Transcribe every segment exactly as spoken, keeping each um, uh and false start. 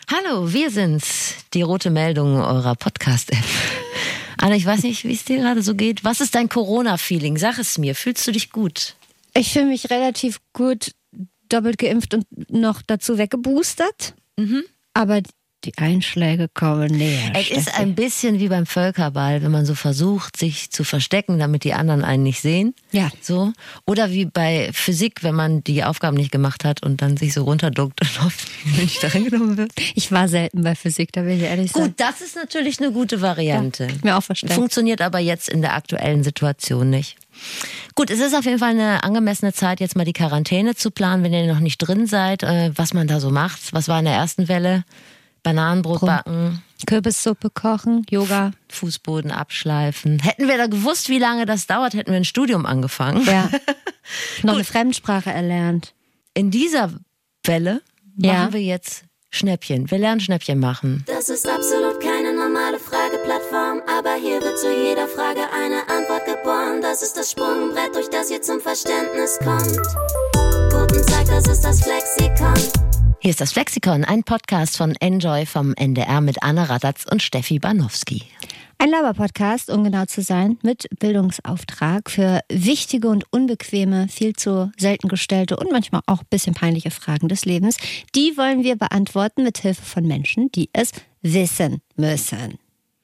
Hallo, wir sind's, die rote Meldung eurer Podcast-App. Anna, ich weiß nicht, wie es dir gerade so geht. Was ist dein Corona-Feeling? Sag es mir. Fühlst du dich gut? Ich fühle mich relativ gut, doppelt geimpft und noch dazu weggeboostert. Mhm. Aber die Einschläge kommen näher. Es Steffi. ist ein bisschen wie beim Völkerball, wenn man so versucht, sich zu verstecken, damit die anderen einen nicht sehen. Ja. So. Oder wie bei Physik, wenn man die Aufgaben nicht gemacht hat und dann sich so runterduckt und hofft, nicht darin genommen wird. Ich war selten bei Physik, da will ich ehrlich sagen. Gut, das ist natürlich eine gute Variante. Ja, mir auch verstanden. Funktioniert aber jetzt in der aktuellen Situation nicht. Gut, es ist auf jeden Fall eine angemessene Zeit, jetzt mal die Quarantäne zu planen, wenn ihr noch nicht drin seid, was man da so macht. Was war in der ersten Welle? Bananenbrot Rum. backen. Kürbissuppe kochen, Yoga. Fußboden abschleifen. Hätten wir da gewusst, wie lange das dauert, hätten wir ein Studium angefangen. Ja. Noch eine Fremdsprache erlernt. In dieser Welle ja. machen wir jetzt Schnäppchen. Wir lernen Schnäppchen machen. Das ist absolut keine normale Frageplattform, aber hier wird zu jeder Frage eine Antwort geboren. Das ist das Sprungbrett, durch das ihr zum Verständnis kommt. Guten Tag, das ist das Flexikon. Hier ist das Flexikon, ein Podcast von Enjoy vom N D R mit Anna Radatz und Steffi Banowski. Ein Laber-Podcast, um genau zu sein, mit Bildungsauftrag für wichtige und unbequeme, viel zu selten gestellte und manchmal auch ein bisschen peinliche Fragen des Lebens. Die wollen wir beantworten mit Hilfe von Menschen, die es wissen müssen.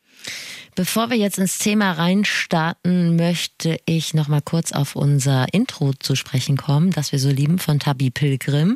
Bevor wir jetzt ins Thema reinstarten, möchte ich noch mal kurz auf unser Intro zu sprechen kommen, das wir so lieben, von Tabi Pilgrim.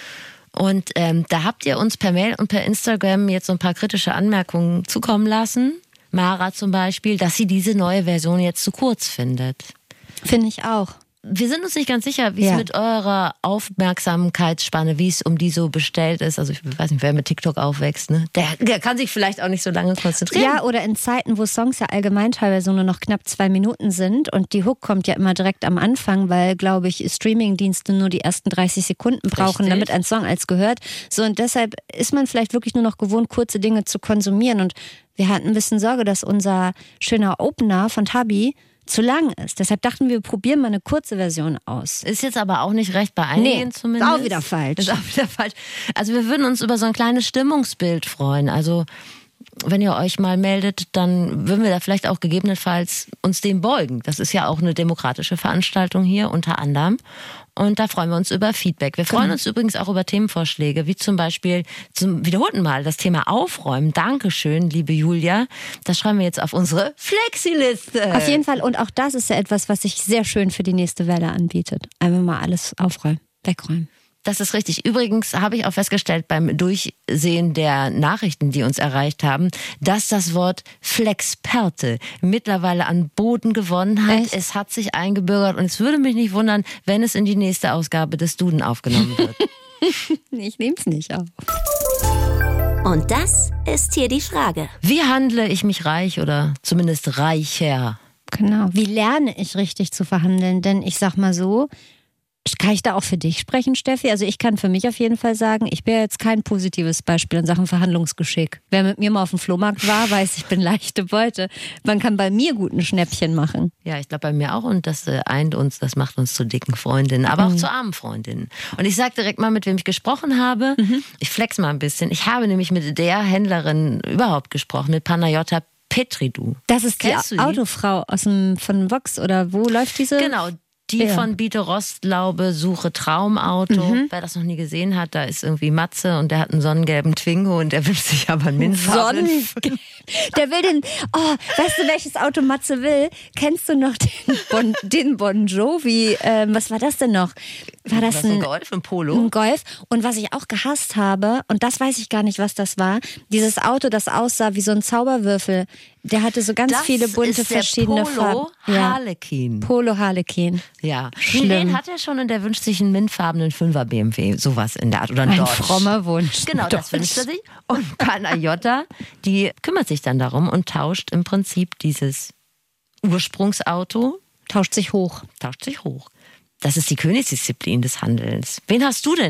Und ähm, da habt ihr uns per Mail und per Instagram jetzt so ein paar kritische Anmerkungen zukommen lassen. Mara zum Beispiel, dass sie diese neue Version jetzt zu kurz findet. Finde ich auch. Wir sind uns nicht ganz sicher, wie ja. es mit eurer Aufmerksamkeitsspanne, wie es um die so bestellt ist. Also ich weiß nicht, wer mit TikTok aufwächst, ne? Der, der kann sich vielleicht auch nicht so lange konzentrieren. Ja, oder in Zeiten, wo Songs ja allgemein teilweise nur noch knapp zwei Minuten sind und die Hook kommt ja immer direkt am Anfang, weil, glaube ich, Streamingdienste nur die ersten dreißig Sekunden brauchen, Richtig. damit ein Song als gehört. So, und deshalb ist man vielleicht wirklich nur noch gewohnt, kurze Dinge zu konsumieren. Und wir hatten ein bisschen Sorge, dass unser schöner Opener von Tabi zu lang ist. Deshalb dachten wir, wir probieren mal eine kurze Version aus. Ist jetzt aber auch nicht recht bei einigen nee, zumindest. Ist auch wieder falsch. Ist auch wieder falsch. Also wir würden uns über so ein kleines Stimmungsbild freuen. Also wenn ihr euch mal meldet, dann würden wir da vielleicht auch gegebenenfalls uns dem beugen. Das ist ja auch eine demokratische Veranstaltung hier unter anderem. Und da freuen wir uns über Feedback. Wir freuen genau. uns übrigens auch über Themenvorschläge, wie zum Beispiel zum wiederholten Mal das Thema Aufräumen. Dankeschön, liebe Julia. Das schreiben wir jetzt auf unsere Flexiliste. Auf jeden Fall. Und auch das ist ja etwas, was sich sehr schön für die nächste Welle anbietet. Einfach mal alles aufräumen, wegräumen. Das ist richtig. Übrigens habe ich auch festgestellt beim Durchsehen der Nachrichten, die uns erreicht haben, dass das Wort Flexperte mittlerweile an Boden gewonnen hat. Echt? Es hat sich eingebürgert und es würde mich nicht wundern, wenn es in die nächste Ausgabe des Duden aufgenommen wird. Ich nehme es nicht auf. Und das ist hier die Frage. Wie handle ich mich reich oder zumindest reicher? Genau. Wie lerne ich richtig zu verhandeln? Denn ich sag mal so, kann ich da auch für dich sprechen, Steffi? Also ich kann für mich auf jeden Fall sagen, ich bin jetzt kein positives Beispiel in Sachen Verhandlungsgeschick. Wer mit mir mal auf dem Flohmarkt war, weiß, ich bin leichte Beute. Man kann bei mir gut ein Schnäppchen machen. Ja, ich glaube bei mir auch und das äh, eint uns, das macht uns zu dicken Freundinnen, aber auch mhm. zu armen Freundinnen. Und ich sage direkt mal, mit wem ich gesprochen habe. Mhm. Ich flex mal ein bisschen. Ich habe nämlich mit der Händlerin überhaupt gesprochen, mit Panayota Petridou. Das ist die, die Autofrau aus dem, von Vox oder wo läuft diese? Genau. Die ja. von Biete Rostlaube, Suche Traumauto. Mhm. Wer das noch nie gesehen hat, da ist irgendwie Matze und der hat einen sonnengelben Twingo und der wünscht sich aber einen Minzfarben. Sonnengelb. Der will den, oh, weißt du, welches Auto Matze will? Kennst du noch den Bon, den Bon Jovi? Ähm, was war das denn noch? War das, das ein, ein Golf, ein Polo? Ein Golf. Und was ich auch gehasst habe, und das weiß ich gar nicht, was das war, dieses Auto, das aussah wie so ein Zauberwürfel. Der hatte so ganz das viele bunte, ist der verschiedene Polo Farben. Harlequin. Ja. Polo Harlequin. Ja. Schlimm. Den hat er schon und der wünscht sich einen mintfarbenen Fünfer B M W. Sowas in der Art. Oder ein, ein Dodge. frommer Wunsch. Genau, Dodge. Das wünscht er sich. Und Panayota, die kümmert sich dann darum und tauscht im Prinzip dieses Ursprungsauto. Tauscht sich hoch. Tauscht sich hoch. Das ist die Königsdisziplin des Handelns. Wen hast du denn?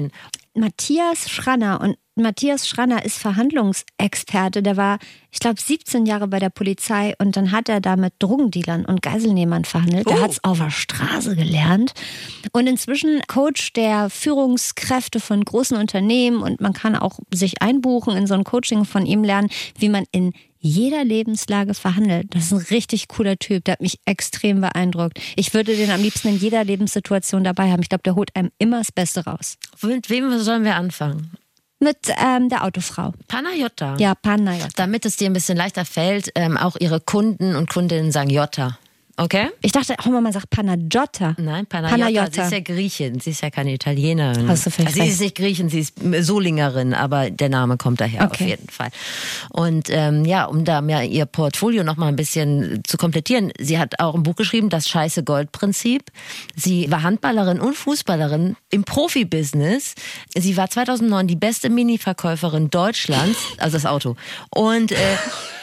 Matthias Schranner. Und Matthias Schranner ist Verhandlungsexperte. Der war, ich glaube, siebzehn Jahre bei der Polizei und dann hat er da mit Drogendealern und Geiselnehmern verhandelt. Oh. Der hat es auf der Straße gelernt. Und inzwischen coacht der Führungskräfte von großen Unternehmen und man kann auch sich einbuchen in so ein Coaching von ihm lernen, wie man in jeder Lebenslage verhandelt. Das ist ein richtig cooler Typ, der hat mich extrem beeindruckt. Ich würde den am liebsten in jeder Lebenssituation dabei haben. Ich glaube, der holt einem immer das Beste raus. Mit wem sollen wir anfangen? Mit ähm, der Autofrau. Panayotta. Ja, Panayotta. Damit es dir ein bisschen leichter fällt, ähm, auch ihre Kunden und Kundinnen sagen Jota. Okay? Ich dachte auch mal, man sagt Panayotta. Nein, Panayotta. Panayotta. Sie ist ja Griechin, sie ist ja keine Italienerin. Hast du vielleicht also sie ist nicht Griechin, sie ist Solingerin, aber der Name kommt daher Okay. auf jeden Fall. Und ähm, ja, um da mehr ihr Portfolio noch mal ein bisschen zu komplettieren, sie hat auch ein Buch geschrieben, das Scheiße Gold-Prinzip. Sie war Handballerin und Fußballerin im Profibusiness. Sie war zweitausendneun die beste Mini-Verkäuferin Deutschlands, also das Auto. Und äh,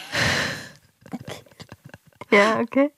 Ja, okay.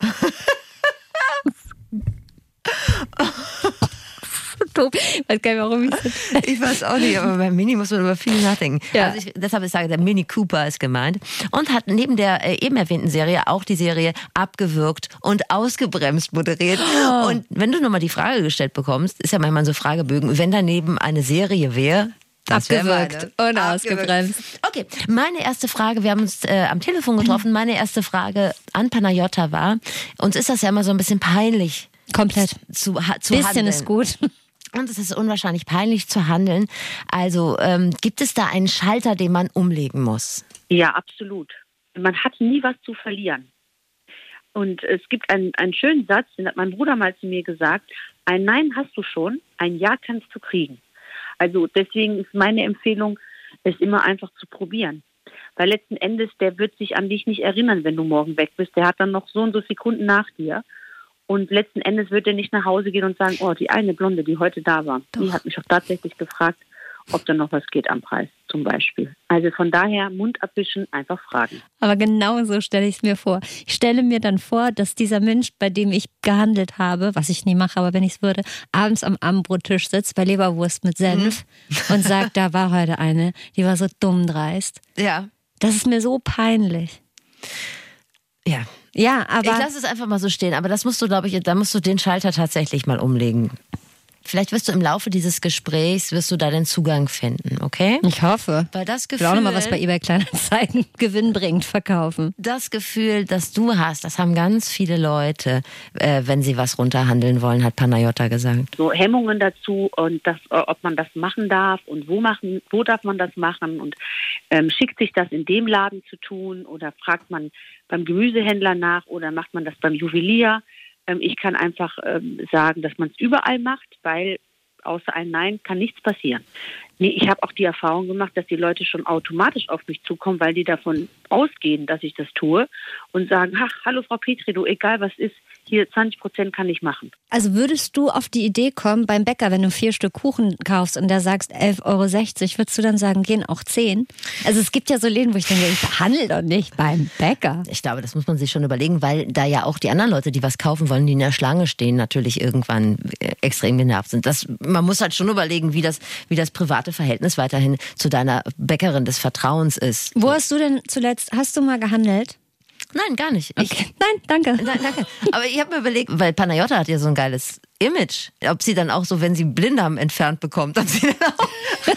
Doof. Ich weiß gar nicht, warum ich so. Ich weiß auch nicht, aber beim Mini muss man über viel nachdenken. Ja. Also ich, deshalb ich sage, der Mini Cooper ist gemeint. Und hat neben der äh, eben erwähnten Serie auch die Serie Abgewürgt und Ausgebremst moderiert. Oh. Und wenn du nochmal die Frage gestellt bekommst, ist ja manchmal so Fragebögen, wenn daneben eine Serie wäre, das wär Abgewürgt meine. und ausgebremst. Okay, meine erste Frage, wir haben uns äh, am Telefon getroffen, meine erste Frage an Panayotta war, uns ist das ja immer so ein bisschen peinlich. Komplett. Zu, ha, zu Bisschen handeln. ist gut. Und es ist unwahrscheinlich peinlich zu handeln. Also ähm, gibt es da einen Schalter, den man umlegen muss? Ja, absolut. Man hat nie was zu verlieren. Und es gibt einen, einen schönen Satz, den hat mein Bruder mal zu mir gesagt, ein Nein hast du schon, ein Ja kannst du kriegen. Also deswegen ist meine Empfehlung, es immer einfach zu probieren. Weil letzten Endes, der wird sich an dich nicht erinnern, wenn du morgen weg bist. Der hat dann noch so und so Sekunden nach dir. Und letzten Endes wird er nicht nach Hause gehen und sagen, oh, die eine Blonde, die heute da war, Doch. die hat mich auch tatsächlich gefragt, ob da noch was geht am Preis zum Beispiel. Also von daher Mund abwischen, einfach fragen. Aber genau so stelle ich es mir vor. Ich stelle mir dann vor, dass dieser Mensch, bei dem ich gehandelt habe, was ich nie mache, aber wenn ich es würde, abends am Abendbrottisch sitzt bei Leberwurst mit Senf mhm. und sagt, da war heute eine, die war so dumm dreist. Ja. Das ist mir so peinlich. Ja. Ja, aber... Ich lasse es einfach mal so stehen, aber das musst du, glaube ich, da musst du den Schalter tatsächlich mal umlegen. Vielleicht wirst du im Laufe dieses Gesprächs, wirst du da den Zugang finden, okay? Ich hoffe. Weil das Ich Gefühl, will auch nochmal was bei eBay Kleinanzeigen gewinnbringend verkaufen. das Gefühl, das du hast, das haben ganz viele Leute, äh, wenn sie was runterhandeln wollen, hat Panayotta gesagt. So Hemmungen dazu und das, ob man das machen darf und wo machen, wo darf man das machen und ähm, schickt sich das in dem Laden zu tun oder fragt man beim Gemüsehändler nach oder macht man das beim Juwelier. Ähm, ich kann einfach ähm, sagen, dass man es überall macht, weil außer ein Nein kann nichts passieren. Nee, ich habe auch die Erfahrung gemacht, dass die Leute schon automatisch auf mich zukommen, weil die davon ausgehen, dass ich das tue und sagen, ach, hallo Frau Petri, du, egal was ist, hier zwanzig Prozent kann ich machen. Also würdest du auf die Idee kommen, beim Bäcker, wenn du vier Stück Kuchen kaufst und der sagst elf Euro sechzig, würdest du dann sagen, gehen auch zehn? Also es gibt ja so Läden, wo ich denke, ich handle doch nicht beim Bäcker. Ich glaube, das muss man sich schon überlegen, weil da ja auch die anderen Leute, die was kaufen wollen, die in der Schlange stehen, natürlich irgendwann äh, extrem genervt sind. Das, man muss halt schon überlegen, wie das, wie das private Verhältnis weiterhin zu deiner Bäckerin des Vertrauens ist. Wo hast du denn zuletzt, hast du mal gehandelt? Nein, gar nicht. Ich, Okay. Nein, danke. Nein, danke. Aber ich habe mir überlegt, weil Panayotta hat ja so ein geiles Image, ob sie dann auch so, wenn sie Blinddarm entfernt bekommt, ob sie dann auch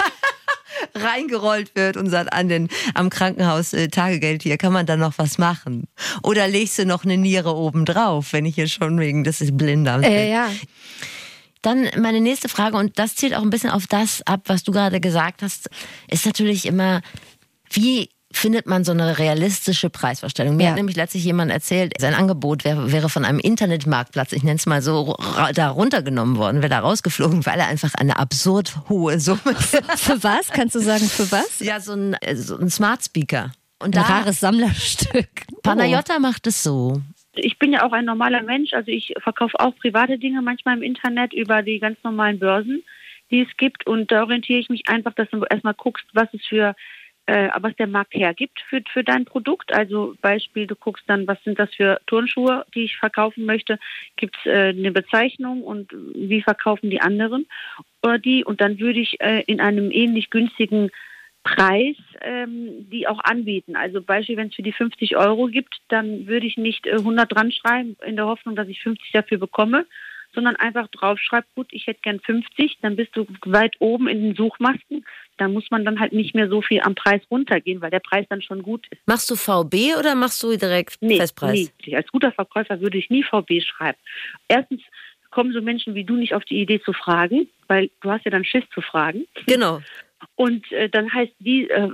reingerollt wird und sagt, an den, am Krankenhaus äh, Tagegeld hier, kann man da noch was machen? Oder legst du noch eine Niere oben drauf, wenn ich hier schon wegen des Blinddarms bin? Äh, ja. Dann meine nächste Frage, und das zielt auch ein bisschen auf das ab, was du gerade gesagt hast, ist natürlich immer, wie findet man so eine realistische Preisvorstellung? Mir Ja. hat nämlich letztlich jemand erzählt, sein Angebot wäre, wäre von einem Internetmarktplatz, ich nenne es mal so, ra- da runtergenommen worden, wäre da rausgeflogen, weil er einfach eine absurd hohe Summe... Für was? Kannst du sagen, für was? ja, so ein, äh, so ein Smart Speaker. Und Ein da, rares Sammlerstück. Panayotta macht es so. Ich bin ja auch ein normaler Mensch, also ich verkaufe auch private Dinge manchmal im Internet über die ganz normalen Börsen, die es gibt und da orientiere ich mich einfach, dass du erstmal guckst, was es für äh, was der Markt hergibt für, für dein Produkt. Also Beispiel, du guckst dann, was sind das für Turnschuhe, die ich verkaufen möchte. Gibt es äh, eine Bezeichnung und wie verkaufen die anderen äh, die? Und dann würde ich äh, in einem ähnlich günstigen Preis ähm, die auch anbieten. Also Beispiel, wenn es für die fünfzig Euro gibt, dann würde ich nicht äh, hundert dran schreiben, in der Hoffnung, dass ich fünfzig dafür bekomme, sondern einfach draufschreiben, gut, ich hätte gern fünfzig, dann bist du weit oben in den Suchmasten. Da muss man dann halt nicht mehr so viel am Preis runtergehen, weil der Preis dann schon gut ist. Machst du V B oder machst du direkt nee, Festpreis? Nee, als guter Verkäufer würde ich nie V B schreiben. Erstens kommen so Menschen wie du nicht auf die Idee zu fragen, weil du hast ja dann Schiss zu fragen. Genau. Und äh, dann heißt, die äh,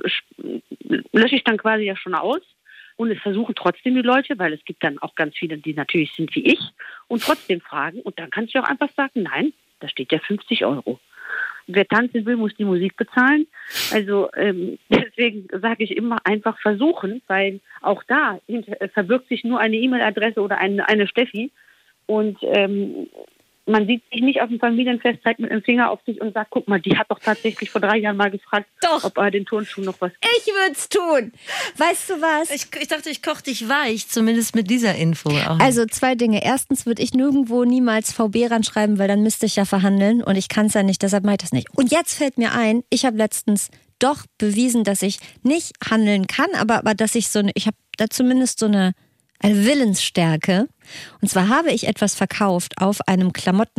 lösche ich dann quasi ja schon aus. Und es versuchen trotzdem die Leute, weil es gibt dann auch ganz viele, die natürlich sind wie ich und trotzdem fragen. Und dann kannst du auch einfach sagen, nein, da steht ja fünfzig Euro. Wer tanzen will, muss die Musik bezahlen. Also ähm, deswegen sage ich immer einfach versuchen, weil auch da verbirgt sich nur eine E-Mail-Adresse oder eine, eine Steffi. Und ähm, man sieht sich nicht auf dem Familienfest, zeigt mit dem Finger auf sich und sagt, guck mal, die hat doch tatsächlich vor drei Jahren mal gefragt, doch. ob er den Turnschuh noch was gibt. Ich würde es tun. Weißt du was? Ich, ich dachte, ich koche dich weich, zumindest mit dieser Info. Auch. Also zwei Dinge. Erstens würde ich nirgendwo niemals V B ranschreiben, weil dann müsste ich ja verhandeln und ich kann es ja nicht, deshalb mache ich das nicht. Und jetzt fällt mir ein, ich habe letztens doch bewiesen, dass ich nicht handeln kann, aber, aber dass ich so eine, ich habe da zumindest so eine eine Willensstärke. Und zwar habe ich etwas verkauft auf einem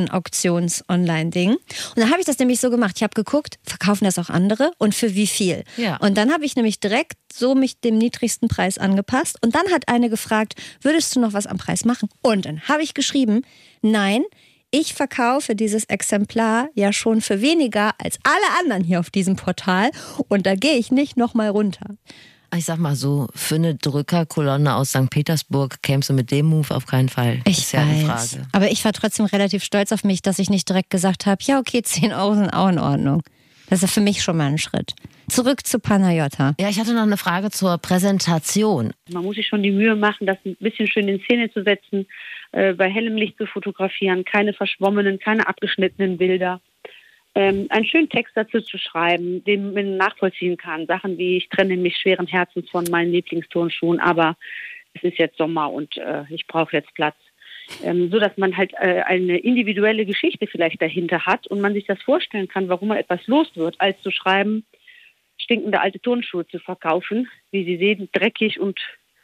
Klamotten-Auktions-Online-Ding. Und dann habe ich das nämlich so gemacht. Ich habe geguckt, verkaufen das auch andere und für wie viel? Ja. Und dann habe ich nämlich direkt so mich dem niedrigsten Preis angepasst. Und dann hat eine gefragt, würdest du noch was am Preis machen? Und dann habe ich geschrieben, nein, ich verkaufe dieses Exemplar ja schon für weniger als alle anderen hier auf diesem Portal. Und da gehe ich nicht nochmal runter. Ich sag mal so, für eine Drückerkolonne aus Sankt Petersburg kämst du mit dem Move auf keinen Fall. Ich ist ja weiß, eine Frage. Aber ich war trotzdem relativ stolz auf mich, dass ich nicht direkt gesagt habe, ja okay, zehn Euro sind auch in Ordnung. Das ist für mich schon mal ein Schritt. Zurück zu Panayota. Ja, ich hatte noch eine Frage zur Präsentation. Man muss sich schon die Mühe machen, das ein bisschen schön in Szene zu setzen, äh, bei hellem Licht zu fotografieren, keine verschwommenen, keine abgeschnittenen Bilder. Ähm, einen schönen Text dazu zu schreiben, den man nachvollziehen kann. Sachen wie, ich trenne mich schweren Herzens von meinen Lieblingsturnschuhen, aber es ist jetzt Sommer und äh, ich brauche jetzt Platz. Ähm, so dass man halt äh, eine individuelle Geschichte vielleicht dahinter hat und man sich das vorstellen kann, warum man etwas los wird, als zu schreiben, stinkende alte Turnschuhe zu verkaufen, wie Sie sehen, dreckig und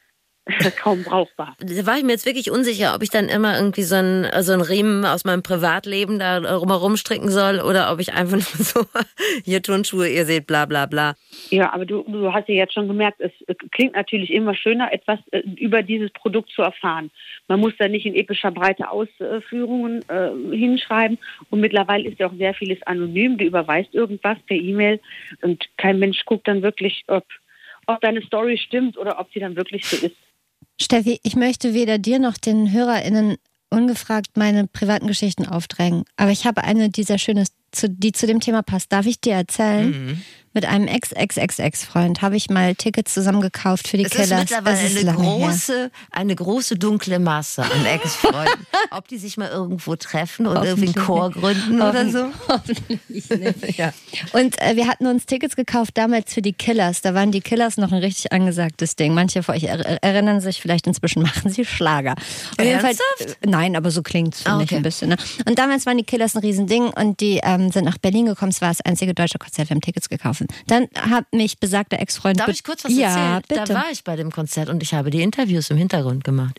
kaum brauchbar. Da war ich mir jetzt wirklich unsicher, ob ich dann immer irgendwie so einen, so einen Riemen aus meinem Privatleben da rumherum stricken soll oder ob ich einfach nur so, hier Turnschuhe, ihr seht, bla bla bla. Ja, aber du, du hast ja jetzt schon gemerkt, es klingt natürlich immer schöner, etwas über dieses Produkt zu erfahren. Man muss da nicht in epischer Breite Ausführungen äh, hinschreiben und mittlerweile ist ja auch sehr vieles anonym. Du überweist irgendwas per E-Mail und kein Mensch guckt dann wirklich, ob, ob deine Story stimmt oder ob sie dann wirklich so ist. Steffi, ich möchte weder dir noch den HörerInnen ungefragt meine privaten Geschichten aufdrängen. Aber ich habe eine, die sehr schön ist, die zu dem Thema passt. Darf ich dir erzählen? Mhm. Mit einem Ex-Ex-Ex-Ex-Freund habe ich mal Tickets zusammengekauft für die es Killers. Es ist mittlerweile ist eine, große, eine große dunkle Masse an Ex-Freunden. Ob die sich mal irgendwo treffen und irgendwie einen Chor gründen oder so? Hoffentlich nicht. Ja. Und äh, wir hatten uns Tickets gekauft damals für die Killers. Da waren die Killers noch ein richtig angesagtes Ding. Manche von euch er- erinnern sich vielleicht, inzwischen machen sie Schlager. Auf jeden Fall, äh, nein, aber so klingt es, finde oh, okay. ich ein bisschen. Ne? Und damals waren die Killers ein Riesending und die ähm, sind nach Berlin gekommen. Es war das einzige deutsche Konzert, wir haben Tickets gekauft. Dann hat mich besagter Ex-Freund... Darf ich kurz was ja, erzählen? Bitte. Da war ich bei dem Konzert und ich habe die Interviews im Hintergrund gemacht.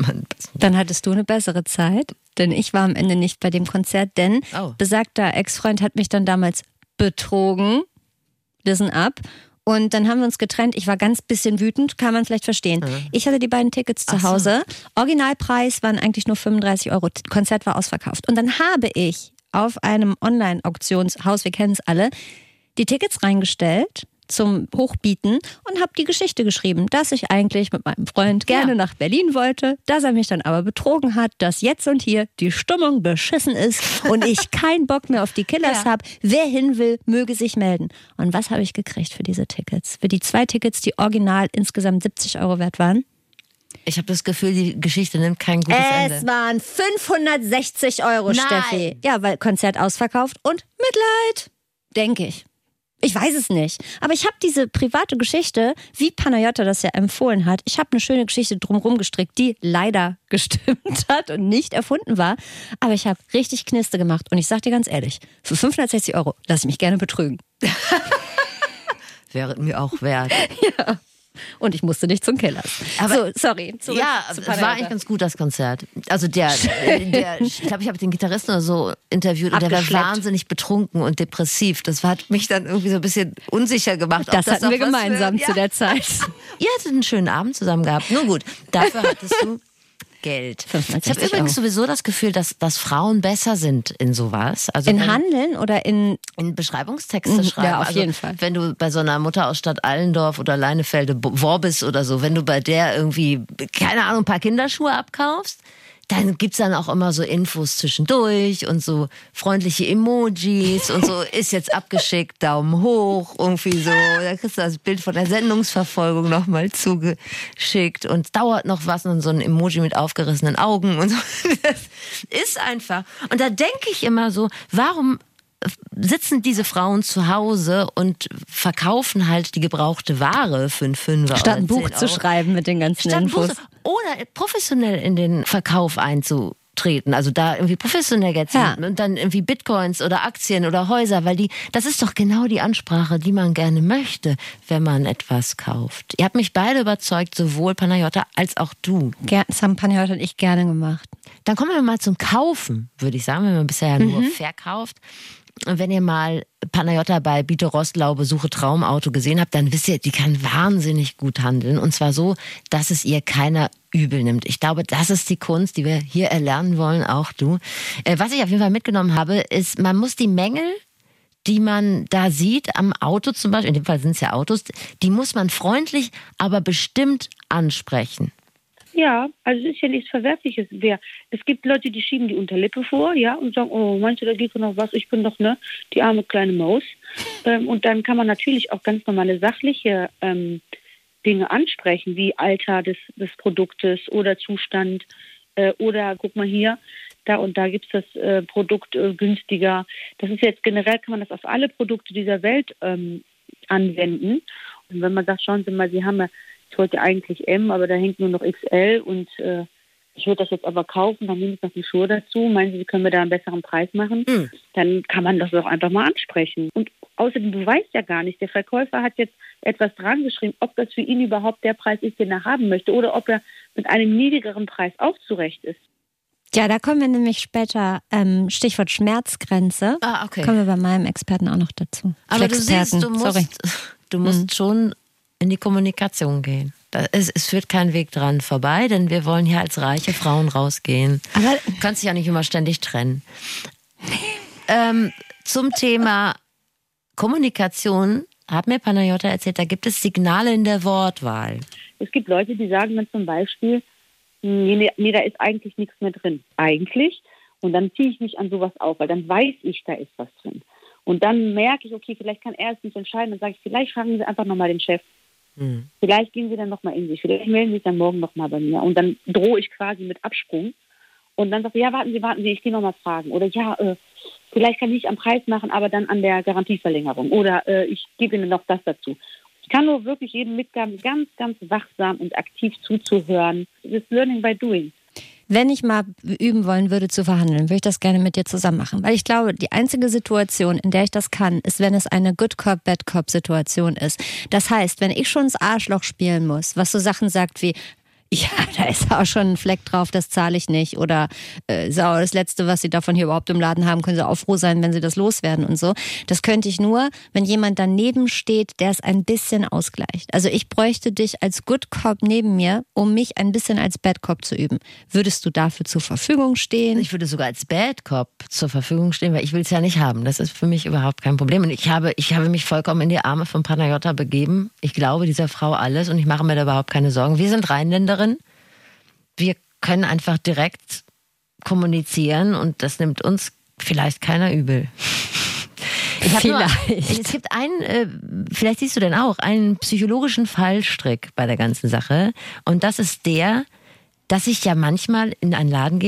Dann hattest du eine bessere Zeit, denn ich war am Ende nicht bei dem Konzert, denn oh. besagter Ex-Freund hat mich dann damals betrogen. Listen up. Und dann haben wir uns getrennt. Ich war ganz bisschen wütend, kann man vielleicht verstehen. Mhm. Ich hatte die beiden Tickets zu Hause. So. Originalpreis waren eigentlich nur fünfunddreißig Euro. Konzert war ausverkauft. Und dann habe ich auf einem Online-Auktionshaus, wir kennen es alle, die Tickets reingestellt zum Hochbieten und habe die Geschichte geschrieben, dass ich eigentlich mit meinem Freund gerne ja. nach Berlin wollte, dass er mich dann aber betrogen hat, dass jetzt und hier die Stimmung beschissen ist und ich keinen Bock mehr auf die Killers ja. habe. Wer hin will, möge sich melden. Und was habe ich gekriegt für diese Tickets? Für die zwei Tickets, die original insgesamt siebzig Euro wert waren? Ich habe das Gefühl, die Geschichte nimmt kein gutes es Ende. Es waren fünfhundertsechzig Euro, Nein. Steffi. Ja, weil Konzert ausverkauft und Mitleid, denke ich. Ich weiß es nicht. Aber ich habe diese private Geschichte, wie Panayota das ja empfohlen hat, ich habe eine schöne Geschichte drumherum gestrickt, die leider gestimmt hat und nicht erfunden war. Aber ich habe richtig Kniste gemacht. Und ich sag dir ganz ehrlich, für fünfhundertsechzig Euro lasse ich mich gerne betrügen. Wäre mir auch wert. Ja. Und ich musste nicht zum Keller. Aber so, sorry. Zurück ja, es war eigentlich ganz gut, das Konzert. Also der, der ich glaube, ich habe den Gitarristen oder so interviewt und der war wahnsinnig betrunken und depressiv. Das hat mich dann irgendwie so ein bisschen unsicher gemacht. Das, das hatten wir gemeinsam für, zu ja. der Zeit. Ihr hattet einen schönen Abend zusammen gehabt. Nun gut, dafür hattest du Geld. Ich habe übrigens sowieso das Gefühl, dass, dass Frauen besser sind in sowas. Also in wenn, Handeln oder in... In Beschreibungstexte schreiben. Ja, auf also jeden Fall. Wenn du bei so einer Mutter aus Stadt Allendorf oder Leinefelde Worbis oder so, wenn du bei der irgendwie, keine Ahnung, ein paar Kinderschuhe abkaufst, dann gibt's dann auch immer so Infos zwischendurch und so freundliche Emojis und so, ist jetzt abgeschickt, Daumen hoch, irgendwie so. Da kriegst du das Bild von der Sendungsverfolgung nochmal zugeschickt und dauert noch was und so ein Emoji mit aufgerissenen Augen und so. Das ist einfach. Und da denke ich immer so, warum sitzen diese Frauen zu Hause und verkaufen halt die gebrauchte Ware für einen Fünfer. Statt ein Buch zu schreiben mit den ganzen Statt Infos. Buch, oder professionell in den Verkauf einzutreten. Also da irgendwie professionell Geld zu Ja. und dann irgendwie Bitcoins oder Aktien oder Häuser, weil die, das ist doch genau die Ansprache, die man gerne möchte, wenn man etwas kauft. Ihr habt mich beide überzeugt, sowohl Panayota als auch du. Das haben Panayota und ich gerne gemacht. Dann kommen wir mal zum Kaufen, würde ich sagen, wenn man bisher nur Mhm. verkauft. Und wenn ihr mal Panayota bei Biete Rostlaube Suche Traumauto gesehen habt, dann wisst ihr, die kann wahnsinnig gut handeln. Und zwar so, dass es ihr keiner übel nimmt. Ich glaube, das ist die Kunst, die wir hier erlernen wollen, auch du. Äh, was ich auf jeden Fall mitgenommen habe, ist, man muss die Mängel, die man da sieht am Auto zum Beispiel, in dem Fall sind es ja Autos, die muss man freundlich, aber bestimmt ansprechen. Ja, also es ist ja nichts Verwerfliches. Wer, es gibt Leute, die schieben die Unterlippe vor, ja, und sagen, oh, meinst du, da geht noch was? Ich bin doch, ne, die arme kleine Maus. Ähm, und dann kann man natürlich auch ganz normale sachliche ähm, Dinge ansprechen, wie Alter des, des Produktes oder Zustand äh, oder, guck mal hier, da und da gibt es das äh, Produkt äh, günstiger. Das ist jetzt generell, kann man das auf alle Produkte dieser Welt ähm, anwenden. Und wenn man sagt, schauen Sie mal, Sie haben ja, ich wollte eigentlich M, aber da hängt nur noch X L und äh, ich würde das jetzt aber kaufen, dann nehme ich noch die Schuhe dazu. Meinen Sie, können wir da einen besseren Preis machen? Mhm. Dann kann man das doch einfach mal ansprechen. Und außerdem, du weißt ja gar nicht, der Verkäufer hat jetzt etwas dran geschrieben, ob das für ihn überhaupt der Preis ist, den er haben möchte oder ob er mit einem niedrigeren Preis auch zurecht ist. Ja, da kommen wir nämlich später, ähm, Stichwort Schmerzgrenze, Ah, okay. kommen wir bei meinem Experten auch noch dazu. Aber du siehst, du musst, Sorry. du musst Mhm. schon in die Kommunikation gehen. Das, es, es führt kein Weg dran vorbei, denn wir wollen hier als reiche Frauen rausgehen. Aber Du kannst dich ja nicht immer ständig trennen. ähm, zum Thema Kommunikation hat mir Panayota erzählt, da gibt es Signale in der Wortwahl. Es gibt Leute, die sagen dann zum Beispiel, nee, nee, da ist eigentlich nichts mehr drin. Eigentlich. Und dann ziehe ich mich an sowas auf, weil dann weiß ich, da ist was drin. Und dann merke ich, okay, vielleicht kann er es nicht entscheiden. Dann sage ich, vielleicht fragen Sie einfach nochmal den Chef. Hm. Vielleicht gehen Sie dann nochmal in sich. Vielleicht melden Sie sich dann morgen nochmal bei mir. Und dann drohe ich quasi mit Absprung. Und dann sagt er, ja, warten Sie, warten Sie, ich gehe nochmal fragen. Oder ja, äh, vielleicht kann ich nicht am Preis machen, aber dann an der Garantieverlängerung. Oder äh, ich gebe Ihnen noch das dazu. Ich kann nur wirklich jedem mitgeben, ganz, ganz wachsam und aktiv zuzuhören. Das ist Learning by Doing. wenn ich mal üben wollen würde zu verhandeln, würde ich das gerne mit dir zusammen machen. Weil ich glaube, die einzige Situation, in der ich das kann, ist, wenn es eine Good Cop, Bad Cop Situation ist. Das heißt, wenn ich schon ins Arschloch spielen muss, was so Sachen sagt wie, ja, da ist auch schon ein Fleck drauf, das zahle ich nicht. Oder äh, ist auch das Letzte, was Sie davon hier überhaupt im Laden haben, können Sie auch froh sein, wenn Sie das loswerden und so. Das könnte ich nur, wenn jemand daneben steht, der es ein bisschen ausgleicht. Also ich bräuchte dich als Good Cop neben mir, um mich ein bisschen als Bad Cop zu üben. Würdest du dafür zur Verfügung stehen? Ich würde sogar als Bad Cop zur Verfügung stehen, weil ich will es ja nicht haben. Das ist für mich überhaupt kein Problem. Und ich habe, ich habe mich vollkommen in die Arme von Panayota begeben. Ich glaube dieser Frau alles und ich mache mir da überhaupt keine Sorgen. Wir sind Rheinländerin. Wir können einfach direkt kommunizieren und das nimmt uns vielleicht keiner übel. Ich hab Vielleicht. Nur, es gibt einen, äh, vielleicht siehst du den auch, einen psychologischen Fallstrick bei der ganzen Sache. Und das ist der, dass ich ja manchmal in einen Laden gehe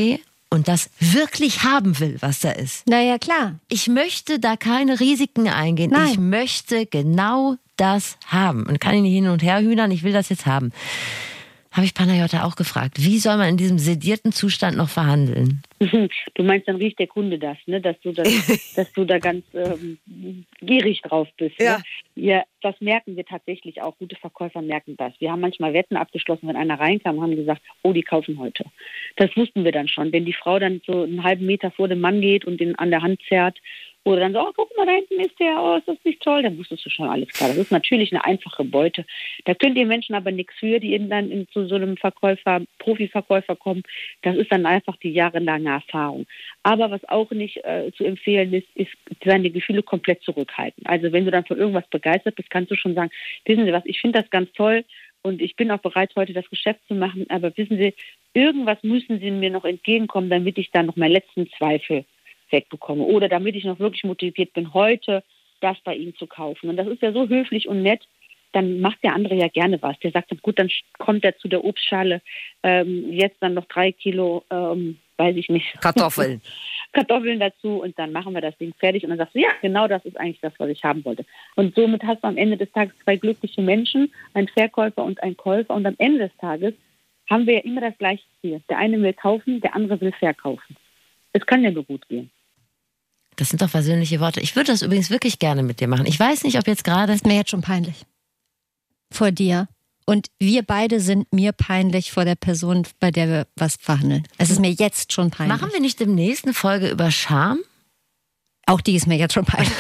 und das wirklich haben will, was da ist. Naja, klar. Ich möchte da keine Risiken eingehen. Nein. Ich möchte genau das haben. Und kann ich nicht hin und her hühnern, ich will das jetzt haben. Habe ich Panayota auch gefragt, wie soll man in diesem sedierten Zustand noch verhandeln? Du meinst, dann riecht der Kunde das, ne? dass, du das dass du da ganz ähm, gierig drauf bist. Ja. Ne? Ja, das merken wir tatsächlich auch. Gute Verkäufer merken das. Wir haben manchmal Wetten abgeschlossen, wenn einer reinkam, haben gesagt, oh, die kaufen heute. Das wussten wir dann schon. Wenn die Frau dann so einen halben Meter vor dem Mann geht und ihn an der Hand zerrt, oder dann so, oh, guck mal, da hinten ist der, oh, ist das nicht toll? Dann wusstest du schon alles klar. Das ist natürlich eine einfache Beute. Da können die Menschen aber nichts für, die eben dann in, zu so einem Verkäufer, Profiverkäufer kommen. Das ist dann einfach die jahrelange Erfahrung. Aber was auch nicht äh, zu empfehlen ist, ist, seine Gefühle komplett zurückhalten. Also wenn du dann von irgendwas begeistert bist, kannst du schon sagen, wissen Sie was, ich finde das ganz toll und ich bin auch bereit, heute das Geschäft zu machen, aber wissen Sie, irgendwas müssen Sie mir noch entgegenkommen, damit ich dann noch meinen letzten Zweifel wegbekomme oder damit ich noch wirklich motiviert bin, heute das bei Ihnen zu kaufen. Und das ist ja so höflich und nett, dann macht der andere ja gerne was. Der sagt dann, gut, dann kommt er zu der Obstschale, ähm, jetzt dann noch drei Kilo, ähm, weiß ich nicht. Kartoffeln. Kartoffeln dazu und dann machen wir das Ding fertig. Und dann sagst du, ja, genau das ist eigentlich das, was ich haben wollte. Und somit hast du am Ende des Tages zwei glückliche Menschen, einen Verkäufer und einen Käufer. Und am Ende des Tages haben wir ja immer das gleiche Ziel. Der eine will kaufen, der andere will verkaufen. Es kann ja nur gut gehen. Das sind doch versöhnliche Worte. Ich würde das übrigens wirklich gerne mit dir machen. Ich weiß nicht, ob jetzt gerade... Das ist mir jetzt schon peinlich. Vor dir. Und wir beide sind mir peinlich vor der Person, bei der wir was verhandeln. Es ist mir jetzt schon peinlich. Machen wir nicht demnächst eine Folge über Scham? Auch die ist mir jetzt schon peinlich.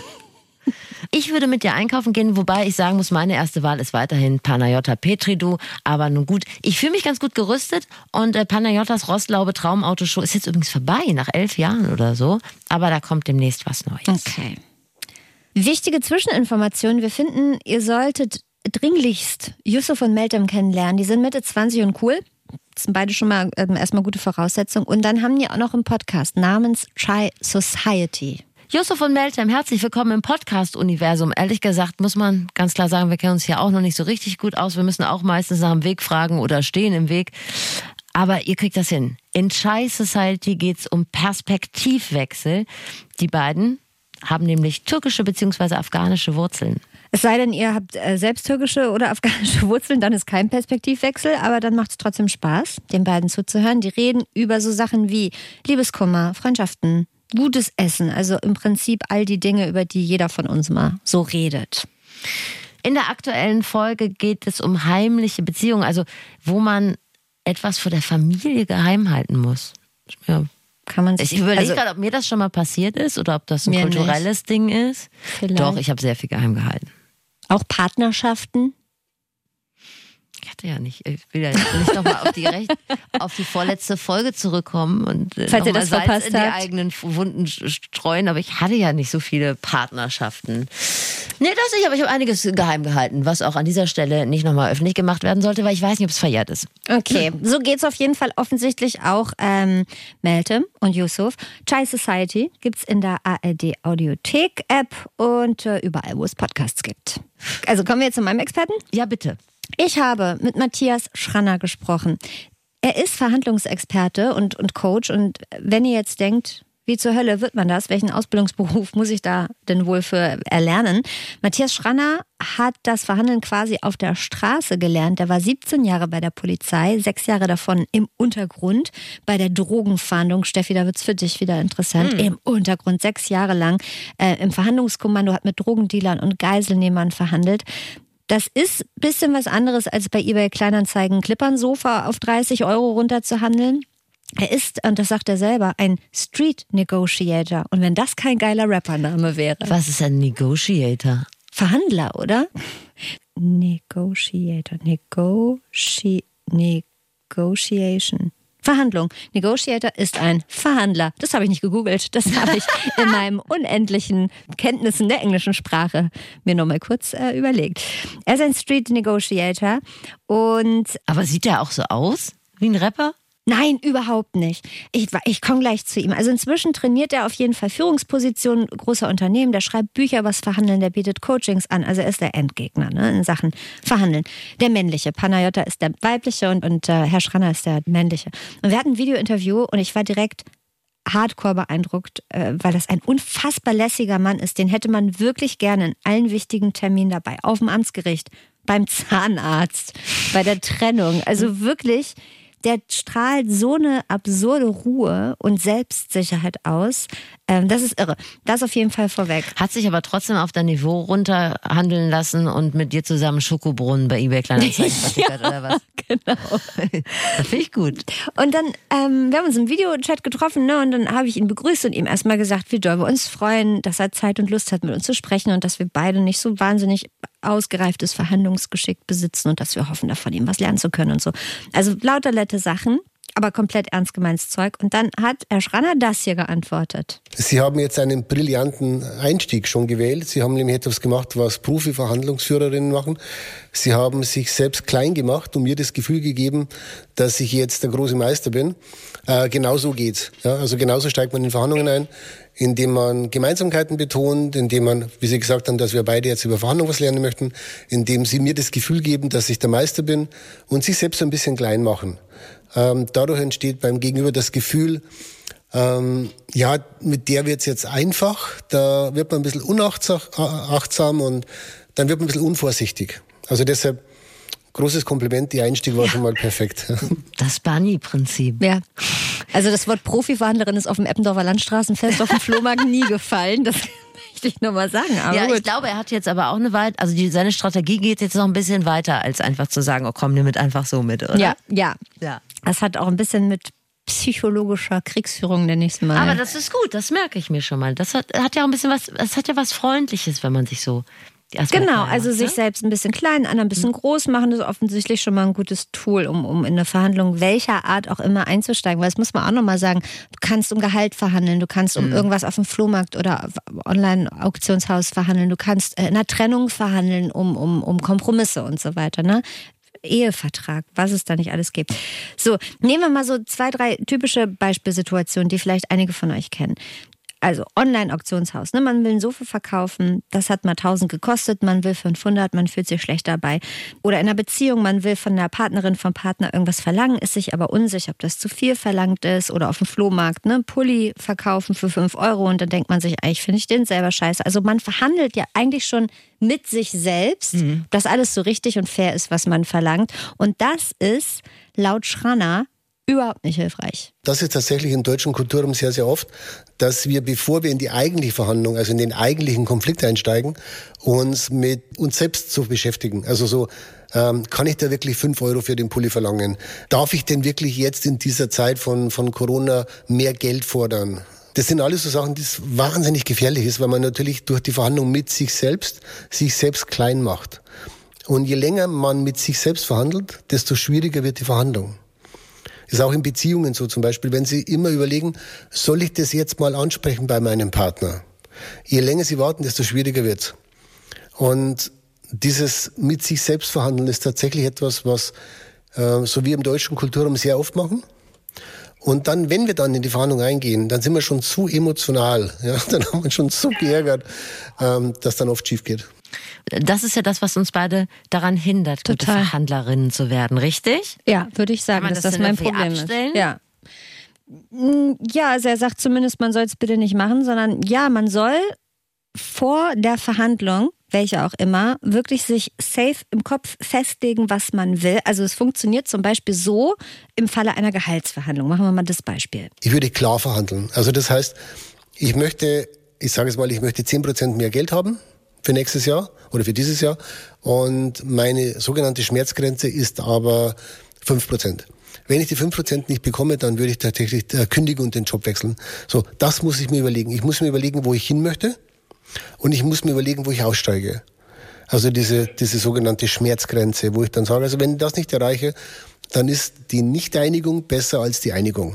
Ich würde mit dir einkaufen gehen, wobei ich sagen muss, meine erste Wahl ist weiterhin Panayota Petridou. Aber nun gut, ich fühle mich ganz gut gerüstet und äh, Panayotas Rostlaube Traumauto-Show ist jetzt übrigens vorbei, nach elf Jahren oder so. Aber da kommt demnächst was Neues. Okay. Wichtige Zwischeninformation. Wir finden, ihr solltet dringlichst Yusuf und Meltem kennenlernen. Die sind Mitte zwanzig und cool. Das sind beide schon mal ähm, erstmal gute Voraussetzungen. Und dann haben die auch noch einen Podcast namens Chai Society. Yusuf und Meltem, herzlich willkommen im Podcast-Universum. Ehrlich gesagt muss man ganz klar sagen, wir kennen uns hier auch noch nicht so richtig gut aus. Wir müssen auch meistens nach dem Weg fragen oder stehen im Weg. Aber ihr kriegt das hin. In Chai Society geht es um Perspektivwechsel. Die beiden haben nämlich türkische bzw. afghanische Wurzeln. Es sei denn, ihr habt äh, selbst türkische oder afghanische Wurzeln, dann ist kein Perspektivwechsel, aber dann macht es trotzdem Spaß, den beiden zuzuhören. Die reden über so Sachen wie Liebeskummer, Freundschaften, gutes Essen, also im Prinzip all die Dinge, über die jeder von uns mal so redet. In der aktuellen Folge geht es um heimliche Beziehungen, also wo man etwas vor der Familie geheim halten muss. Ja. Kann man ich überlege also, gerade, ob mir das schon mal passiert ist oder ob das ein kulturelles nicht. Ding ist. Vielleicht. Doch, ich habe sehr viel geheim gehalten. Auch Partnerschaften? Ich hatte ja nicht. Ich will ja nicht nochmal auf die, Recht, auf die vorletzte Folge zurückkommen und Falls ihr das Salz verpasst in die habt. eigenen Wunden streuen, aber ich hatte ja nicht so viele Partnerschaften. Nee, das nicht, aber ich habe einiges geheim gehalten, was auch an dieser Stelle nicht nochmal öffentlich gemacht werden sollte, weil ich weiß nicht, ob es verjährt ist. Okay, so geht's auf jeden Fall offensichtlich auch ähm, Meltem und Yusuf. Chai Society gibt's in der A R D Audiothek App und äh, überall, wo es Podcasts gibt. Also kommen wir jetzt zu meinem Experten? Ja, bitte. Ich habe mit Matthias Schranner gesprochen. Er ist Verhandlungsexperte und, und Coach. Und wenn ihr jetzt denkt, wie zur Hölle wird man das? Welchen Ausbildungsberuf muss ich da denn wohl für erlernen? Matthias Schranner hat das Verhandeln quasi auf der Straße gelernt. Er war siebzehn Jahre bei der Polizei, sechs Jahre davon im Untergrund bei der Drogenfahndung. Steffi, da wird's für dich wieder interessant. Hm. Im Untergrund, sechs Jahre lang äh, im Verhandlungskommando, hat mit Drogendealern und Geiselnehmern verhandelt. Das ist ein bisschen was anderes, als bei eBay Kleinanzeigen Klippern-Sofa auf dreißig Euro runterzuhandeln. Er ist, und das sagt er selber, ein Street Negotiator. Und wenn das kein geiler Rappername wäre. Was ist ein Negotiator? Verhandler, oder? Negotiator. Negoci- Negotiation. Verhandlung. Negotiator ist ein Verhandler. Das habe ich nicht gegoogelt. Das habe ich in meinen unendlichen Kenntnissen der englischen Sprache mir nochmal kurz äh, überlegt. Er ist ein Street Negotiator und... Aber sieht er auch so aus wie ein Rapper? Nein, überhaupt nicht. Ich, ich komme gleich zu ihm. Also inzwischen trainiert er auf jeden Fall Führungspositionen großer Unternehmen. Der schreibt Bücher über das Verhandeln, der bietet Coachings an. Also er ist der Endgegner, ne, in Sachen Verhandeln. Der männliche, Panayota ist der weibliche und, und äh, Herr Schranner ist der männliche. Und wir hatten ein Video-Interview und ich war direkt hardcore beeindruckt, äh, weil das ein unfassbar lässiger Mann ist. Den hätte man wirklich gerne in allen wichtigen Terminen dabei. Auf dem Amtsgericht, beim Zahnarzt, bei der Trennung. Also wirklich... Der strahlt so eine absurde Ruhe und Selbstsicherheit aus. Ähm, das ist irre. Das auf jeden Fall vorweg. Hat sich aber trotzdem auf dein Niveau runterhandeln lassen und mit dir zusammen Schokobrunnen bei eBay Kleinanzeigen vertickert, ja, oder was? Genau. Das finde ich gut. Und dann, ähm, wir haben uns im Videochat getroffen, ne, und dann habe ich ihn begrüßt und ihm erstmal gesagt, wie doll wir uns freuen, dass er Zeit und Lust hat, mit uns zu sprechen und dass wir beide nicht so wahnsinnig ausgereiftes Verhandlungsgeschick besitzen und dass wir hoffen, da von ihm was lernen zu können und so. Also lauter nette Sachen, aber komplett ernst gemeintes Zeug. Und dann hat Herr Schranner das hier geantwortet. Sie haben jetzt einen brillanten Einstieg schon gewählt. Sie haben nämlich etwas gemacht, was Profi-Verhandlungsführerinnen machen. Sie haben sich selbst klein gemacht und mir das Gefühl gegeben, dass ich jetzt der große Meister bin. Äh, genau so geht's. Ja, also genauso steigt man in Verhandlungen ein, indem man Gemeinsamkeiten betont, indem man, wie Sie gesagt haben, dass wir beide jetzt über Verhandlungen was lernen möchten, indem Sie mir das Gefühl geben, dass ich der Meister bin und sich selbst ein bisschen klein machen. Ähm, dadurch entsteht beim Gegenüber das Gefühl, ähm, ja, mit der wird's jetzt einfach, da wird man ein bisschen unachtsam und dann wird man ein bisschen unvorsichtig. Also deshalb großes Kompliment, die Einstieg war ja schon mal perfekt. Das Barney-Prinzip. Ja. Also das Wort Profiverhandlerin ist auf dem Eppendorfer Landstraßenfest auf dem Flohmarkt nie gefallen. Das möchte ich nur mal sagen. Aber ja, gut. Ich glaube, er hat jetzt aber auch eine Weile, also die, seine Strategie geht jetzt noch ein bisschen weiter, als einfach zu sagen, oh komm, nimm mit einfach so mit, oder? Ja, ja. ja. Das hat auch ein bisschen mit psychologischer Kriegsführung der nächsten Mal. Aber das ist gut, das merke ich mir schon mal. Das hat, hat ja auch ein bisschen was, das hat ja was Freundliches, wenn man sich so... Genau, also sich selbst ein bisschen klein, anderen ein bisschen groß machen, das ist offensichtlich schon mal ein gutes Tool, um, um in eine Verhandlung welcher Art auch immer einzusteigen. Weil das muss man auch nochmal sagen, du kannst um Gehalt verhandeln, du kannst um mhm. irgendwas auf dem Flohmarkt oder Online-Auktionshaus verhandeln, du kannst in einer Trennung verhandeln, um, um, um Kompromisse und so weiter, ne? Ehevertrag, was es da nicht alles gibt. So, nehmen wir mal so zwei, drei typische Beispielsituationen, die vielleicht einige von euch kennen. Also Online-Auktionshaus, ne? Man will ein Sofa verkaufen, das hat mal tausend gekostet, man will fünfhundert, man fühlt sich schlecht dabei. Oder in einer Beziehung, man will von der Partnerin, vom Partner irgendwas verlangen, ist sich aber unsicher, ob das zu viel verlangt ist. Oder auf dem Flohmarkt, ne? Pulli verkaufen für fünf Euro und dann denkt man sich, eigentlich finde ich den selber scheiße. Also man verhandelt ja eigentlich schon mit sich selbst, mhm. dass alles so richtig und fair ist, was man verlangt. Und das ist laut Schranner überhaupt nicht hilfreich. Das ist tatsächlich im deutschen Kulturraum sehr, sehr oft, dass wir, bevor wir in die eigentliche Verhandlung, also in den eigentlichen Konflikt einsteigen, uns mit uns selbst zu beschäftigen. Also so, ähm, kann ich da wirklich fünf Euro für den Pulli verlangen? Darf ich denn wirklich jetzt in dieser Zeit von, von Corona mehr Geld fordern? Das sind alles so Sachen, die wahnsinnig gefährlich ist, weil man natürlich durch die Verhandlung mit sich selbst, sich selbst klein macht. Und je länger man mit sich selbst verhandelt, desto schwieriger wird die Verhandlung. Ist auch in Beziehungen so, zum Beispiel, wenn Sie immer überlegen, soll ich das jetzt mal ansprechen bei meinem Partner? Je länger Sie warten, desto schwieriger wird's. Und dieses mit sich selbst verhandeln ist tatsächlich etwas, was äh, so wir im deutschen Kulturraum sehr oft machen. Und dann, wenn wir dann in die Verhandlung eingehen, dann sind wir schon zu emotional, ja, dann haben wir schon so geärgert, ähm, dass dann oft schief geht. Das ist ja das, was uns beide daran hindert, gute Total. Verhandlerinnen zu werden, richtig? Ja, würde ich sagen, Kann man dass das das mein denn irgendwie Problem abstellen? ist. Ja. Ja, also er sagt zumindest, man soll es bitte nicht machen, sondern ja, man soll vor der Verhandlung, welche auch immer, wirklich sich safe im Kopf festlegen, was man will. Also es funktioniert zum Beispiel so im Falle einer Gehaltsverhandlung. Machen wir mal das Beispiel. Ich würde klar verhandeln. Also das heißt, ich möchte, ich sage es mal, ich möchte zehn Prozent mehr Geld haben für nächstes Jahr oder für dieses Jahr. Und meine sogenannte Schmerzgrenze ist aber fünf Prozent. Wenn ich die fünf Prozent nicht bekomme, dann würde ich tatsächlich kündigen und den Job wechseln. So, das muss ich mir überlegen. Ich muss mir überlegen, wo ich hin möchte. Und ich muss mir überlegen, wo ich aussteige. Also diese, diese sogenannte Schmerzgrenze, wo ich dann sage, also wenn ich das nicht erreiche, dann ist die Nicht-Einigung besser als die Einigung.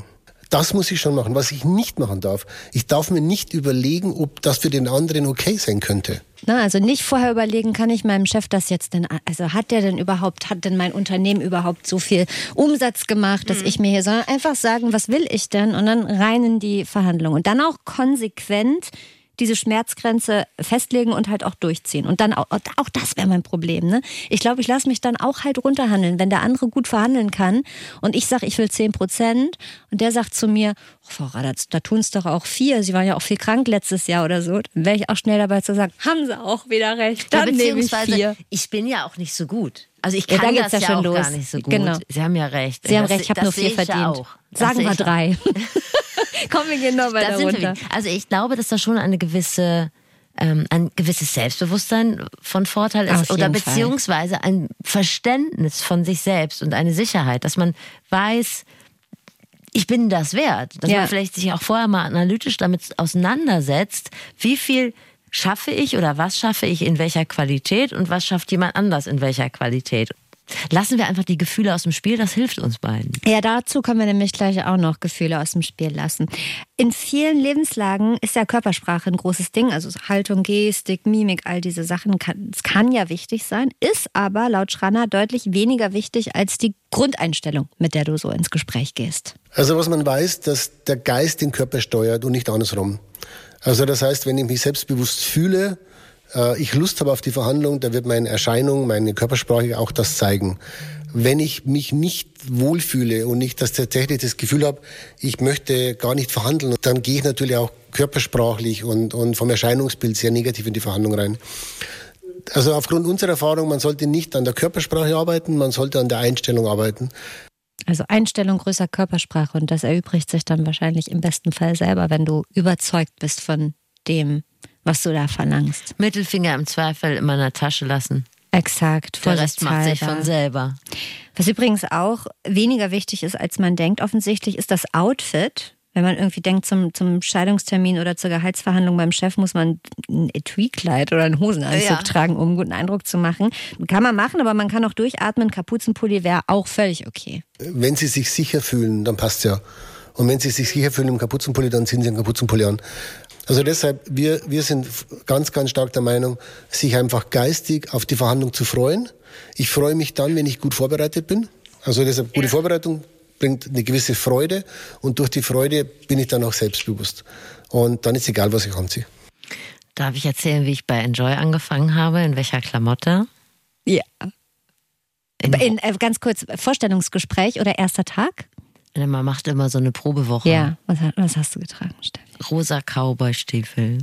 Das muss ich schon machen. Was ich nicht machen darf, ich darf mir nicht überlegen, ob das für den anderen okay sein könnte. Na, also nicht vorher überlegen, kann ich meinem Chef das jetzt denn, also hat der denn überhaupt, hat denn mein Unternehmen überhaupt so viel Umsatz gemacht, dass mhm. ich mir hier, sondern einfach sagen, was will ich denn? Und dann rein in die Verhandlung. Und dann auch konsequent diese Schmerzgrenze festlegen und halt auch durchziehen. Und dann auch, auch das wäre mein Problem. Ne? Ich glaube, ich lasse mich dann auch halt runterhandeln, wenn der andere gut verhandeln kann und ich sage, ich will zehn Prozent und der sagt zu mir, oh, Frau Radatz, da tun es doch auch vier, Sie waren ja auch viel krank letztes Jahr oder so, dann wäre ich auch schnell dabei zu sagen, haben Sie auch wieder recht, dann ja, nehme ich vier. Ich bin ja auch nicht so gut. Also ich kann ja, das ja, ja auch los. gar nicht so gut. Genau. Sie haben ja recht. Sie haben das, recht, ich habe nur vier verdient. Auch. Sagen wir drei. Komm, wir gehen noch weiter runter. Also ich glaube, dass da schon eine gewisse, ähm, ein gewisses Selbstbewusstsein von Vorteil ist oder beziehungsweise Fall. ein Verständnis von sich selbst und eine Sicherheit, dass man weiß, ich bin das wert. Dass ja. man vielleicht sich auch vorher mal analytisch damit auseinandersetzt, wie viel schaffe ich oder was schaffe ich in welcher Qualität und was schafft jemand anders in welcher Qualität. Lassen wir einfach die Gefühle aus dem Spiel, das hilft uns beiden. Ja, dazu können wir nämlich gleich auch noch Gefühle aus dem Spiel lassen. In vielen Lebenslagen ist ja Körpersprache ein großes Ding, also Haltung, Gestik, Mimik, all diese Sachen. Es kann ja wichtig sein, ist aber laut Schranner deutlich weniger wichtig als die Grundeinstellung, mit der du so ins Gespräch gehst. Also was man weiß, dass der Geist den Körper steuert und nicht andersrum. Also das heißt, wenn ich mich selbstbewusst fühle, ich Lust habe auf die Verhandlung, da wird meine Erscheinung, meine Körpersprache auch das zeigen. Wenn ich mich nicht wohlfühle und nicht das tatsächlich das Gefühl habe, ich möchte gar nicht verhandeln, dann gehe ich natürlich auch körpersprachlich und, und vom Erscheinungsbild sehr negativ in die Verhandlung rein. Also aufgrund unserer Erfahrung, man sollte nicht an der Körpersprache arbeiten, man sollte an der Einstellung arbeiten. Also Einstellung größer Körpersprache und das erübrigt sich dann wahrscheinlich im besten Fall selber, wenn du überzeugt bist von dem, was du da verlangst. Mittelfinger im Zweifel immer in der Tasche lassen. Exakt. Der Rest macht sich von selber. Was übrigens auch weniger wichtig ist, als man denkt, offensichtlich ist das Outfit. Wenn man irgendwie denkt, zum, zum Scheidungstermin oder zur Gehaltsverhandlung beim Chef muss man ein Etui-Kleid oder einen Hosenanzug ja. tragen, um einen guten Eindruck zu machen. Kann man machen, aber man kann auch durchatmen. Kapuzenpulli wäre auch völlig okay. Wenn Sie sich sicher fühlen, dann passt ja. Und wenn Sie sich sicher fühlen im Kapuzenpulli, dann ziehen Sie einen Kapuzenpulli an. Also deshalb, wir, wir sind ganz, ganz stark der Meinung, sich einfach geistig auf die Verhandlung zu freuen. Ich freue mich dann, wenn ich gut vorbereitet bin. Also deshalb, gute Vorbereitung bringt eine gewisse Freude und durch die Freude bin ich dann auch selbstbewusst. Und dann ist egal, was ich anziehe. Darf ich erzählen, wie ich bei Enjoy angefangen habe? In welcher Klamotte? Ja. In, in, äh, ganz kurz, Vorstellungsgespräch oder erster Tag? Man macht immer so eine Probewoche. Ja, was, was hast du getragen, Steffi? Rosa Cowboy-Stiefel.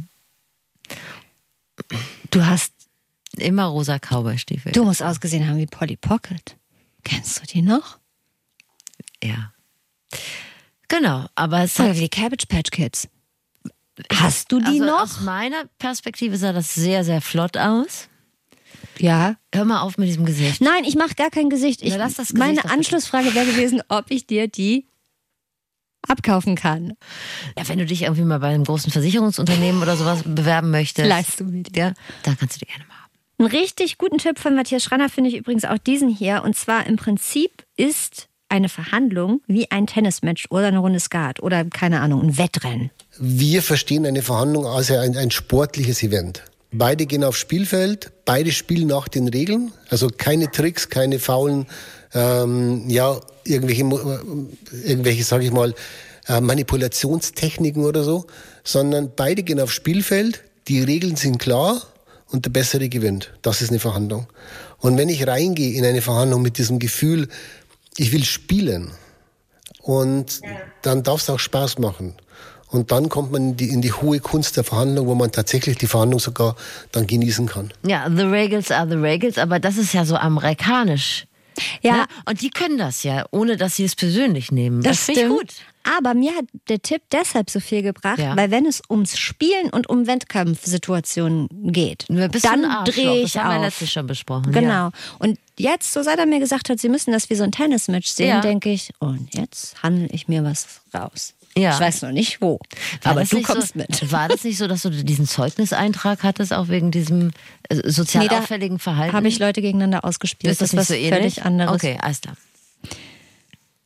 Du hast immer rosa Cowboy-Stiefel. Du musst ausgesehen haben wie Polly Pocket. Kennst du die noch? Ja. Genau, aber es Oder wie die Cabbage Patch Kids. Hast du die also noch? Aus meiner Perspektive sah das sehr, sehr flott aus. Ja. Hör mal auf mit diesem Gesicht. Nein, ich mache gar kein Gesicht. Ich, Na, lass das Gesicht meine Anschlussfrage wäre gewesen, ob ich dir die abkaufen kann. Ja, wenn du dich irgendwie mal bei einem großen Versicherungsunternehmen oder sowas bewerben möchtest, leist du mir die. Ja, dann kannst du die gerne mal haben. Einen richtig guten Tipp von Matthias Schranner finde ich übrigens auch diesen hier. Und zwar im Prinzip ist eine Verhandlung wie ein Tennismatch oder eine Runde Skat oder, keine Ahnung, ein Wettrennen. Wir verstehen eine Verhandlung als ein, ein sportliches Event. Beide gehen aufs Spielfeld, beide spielen nach den Regeln, also keine Tricks, keine faulen, ähm, ja, irgendwelche, irgendwelche, sag ich mal, äh, Manipulationstechniken oder so, sondern beide gehen aufs Spielfeld, die Regeln sind klar und der Bessere gewinnt. Das ist eine Verhandlung. Und wenn ich reingehe in eine Verhandlung mit diesem Gefühl, ich will spielen, und dann darf es auch Spaß machen. Und dann kommt man in die, in die hohe Kunst der Verhandlung, wo man tatsächlich die Verhandlung sogar dann genießen kann. Ja, the Regals are the Regals, aber das ist ja so amerikanisch. Ja. Ne? Und die können das ja, ohne dass sie es persönlich nehmen. Das, das finde ich gut. Aber mir hat der Tipp deshalb so viel gebracht, ja. weil wenn es ums Spielen und um Wettkampfsituationen geht, dann drehe ich das haben auf. wir letztes schon besprochen. Genau. Ja. Und jetzt, so seit er mir gesagt hat, sie müssen das wie so ein Tennismatch sehen, ja. denke ich, und jetzt handle ich mir was raus. Ja. Ich weiß noch nicht wo, war aber du kommst so, mit. War das nicht so, dass du diesen Zeugniseintrag hattest, auch wegen diesem äh, sozial nee, auffälligen Verhalten? Habe ich Leute gegeneinander ausgespielt. Ist das, das nicht ist so was völlig anderes. Okay, alles klar.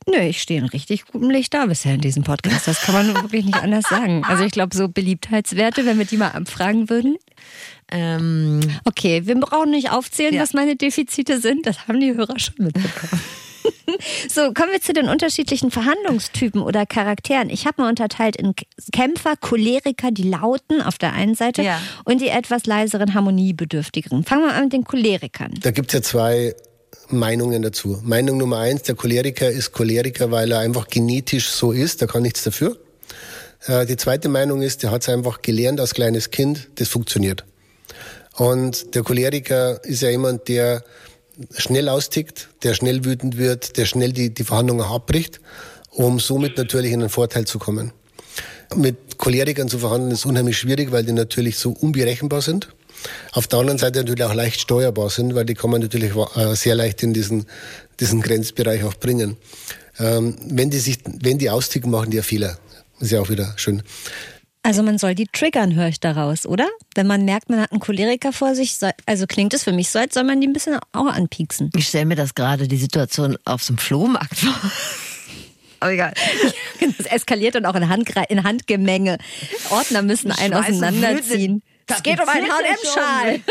Nö, ich stehe in richtig gutem Licht da bisher in diesem Podcast. Das kann man wirklich nicht anders sagen. Also ich glaube, so Beliebtheitswerte, wenn wir die mal abfragen würden. Ähm, okay, wir brauchen nicht aufzählen, ja. was meine Defizite sind. Das haben die Hörer schon mitbekommen. So, kommen wir zu den unterschiedlichen Verhandlungstypen oder Charakteren. Ich habe mal unterteilt in Kämpfer, Choleriker, die Lauten auf der einen Seite ja. und die etwas leiseren, harmoniebedürftigeren. Fangen wir an mit den Cholerikern. Da gibt es ja zwei Meinungen dazu. Meinung Nummer eins, der Choleriker ist Choleriker, weil er einfach genetisch so ist, der kann nichts dafür. Äh, die zweite Meinung ist, der hat es einfach gelernt als kleines Kind, das funktioniert. Und der Choleriker ist ja jemand, der schnell austickt, der schnell wütend wird, der schnell die, die Verhandlungen abbricht, um somit natürlich in einen Vorteil zu kommen. Mit Cholerikern zu verhandeln ist unheimlich schwierig, weil die natürlich so unberechenbar sind. Auf der anderen Seite natürlich auch leicht steuerbar sind, weil die kann man natürlich sehr leicht in diesen, diesen Grenzbereich auch bringen. Ähm, wenn die sich, wenn die austicken, machen die ja Fehler. Ist ja auch wieder schön. Also man soll die triggern, höre ich daraus, oder? Wenn man merkt, man hat einen Choleriker vor sich, also klingt es für mich so, als soll man die ein bisschen auch anpieksen. Ich stelle mir das gerade, die Situation auf so einem Flohmarkt vor. Aber egal. Das eskaliert dann auch in, Handgre- in Handgemenge. Ordner müssen einen auseinanderziehen. Es geht um einen H und M-Schal.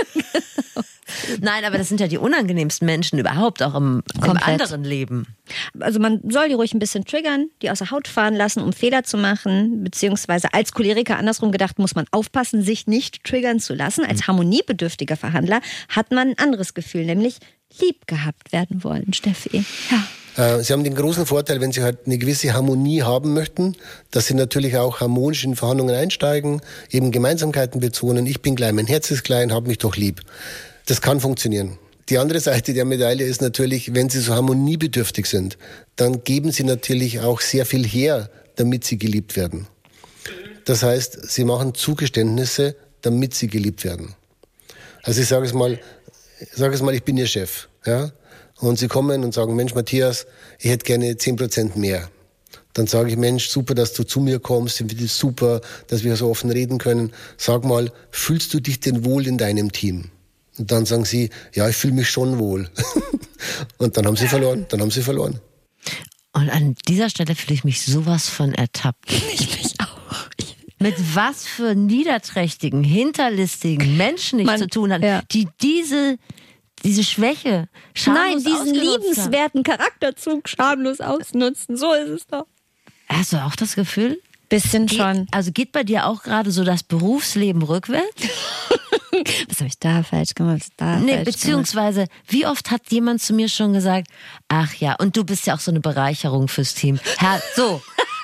Nein, aber das sind ja die unangenehmsten Menschen überhaupt, auch im, im anderen Leben. Also man soll die ruhig ein bisschen triggern, die aus der Haut fahren lassen, um Fehler zu machen, beziehungsweise als Choleriker andersrum gedacht, muss man aufpassen, sich nicht triggern zu lassen. Als harmoniebedürftiger Verhandler hat man ein anderes Gefühl, nämlich lieb gehabt werden wollen, Steffi. Ja. Sie haben den großen Vorteil, wenn Sie halt eine gewisse Harmonie haben möchten, dass Sie natürlich auch harmonisch in Verhandlungen einsteigen, eben Gemeinsamkeiten betonen. Ich bin klein, mein Herz ist klein, hab mich doch lieb. Das kann funktionieren. Die andere Seite der Medaille ist natürlich, wenn Sie so harmoniebedürftig sind, dann geben Sie natürlich auch sehr viel her, damit Sie geliebt werden. Das heißt, Sie machen Zugeständnisse, damit Sie geliebt werden. Also ich sage es mal, ich sage es mal, ich bin Ihr Chef, ja? Und Sie kommen und sagen, Mensch, Matthias, ich hätte gerne zehn Prozent mehr. Dann sage ich, Mensch, super, dass du zu mir kommst, ich finde es super, dass wir so offen reden können. Sag mal, fühlst du dich denn wohl in deinem Team? Und dann sagen Sie, ja, ich fühle mich schon wohl. Und dann haben Sie verloren, dann haben Sie verloren. Und an dieser Stelle fühle ich mich sowas von ertappt. Ich mich auch. Ich Mit was für niederträchtigen, hinterlistigen Menschen ich Man, zu tun habe, ja. die diese, diese Schwäche Nein, schamlos diesen ausgenutzt liebenswerten Charakterzug schamlos ausnutzen. So ist es doch. haben. Hast du auch das Gefühl? Bisschen Geht, schon. also geht bei dir auch gerade so das Berufsleben rückwärts? Was habe ich da falsch gemacht? Was da Nee, falsch beziehungsweise, wie oft hat jemand zu mir schon gesagt, ach ja, und du bist ja auch so eine Bereicherung fürs Team. Herr, so.